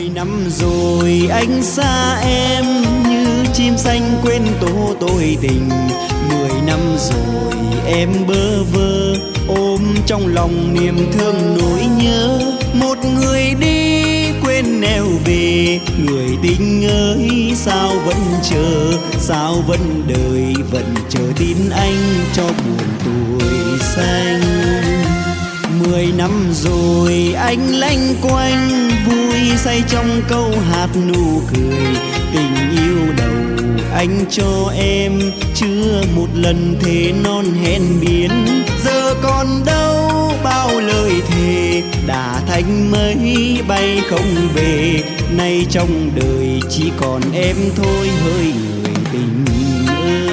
10 năm rồi anh xa em, như chim xanh quên tổ tôi tình. 10 năm rồi em bơ vơ, ôm trong lòng niềm thương nỗi nhớ. Một người đi quên nẻo về, người tình ơi sao vẫn chờ, sao vẫn đợi, vẫn chờ tin anh cho buồn tuổi xanh. 10 năm rồi anh lanh quanh, vui say trong câu hát nụ cười. Tình yêu đầu anh cho em, chưa một lần thề non hẹn biến. Giờ còn đâu bao lời thề, đã thành mây bay không về. Nay trong đời chỉ còn em thôi hỡi người tình ơi.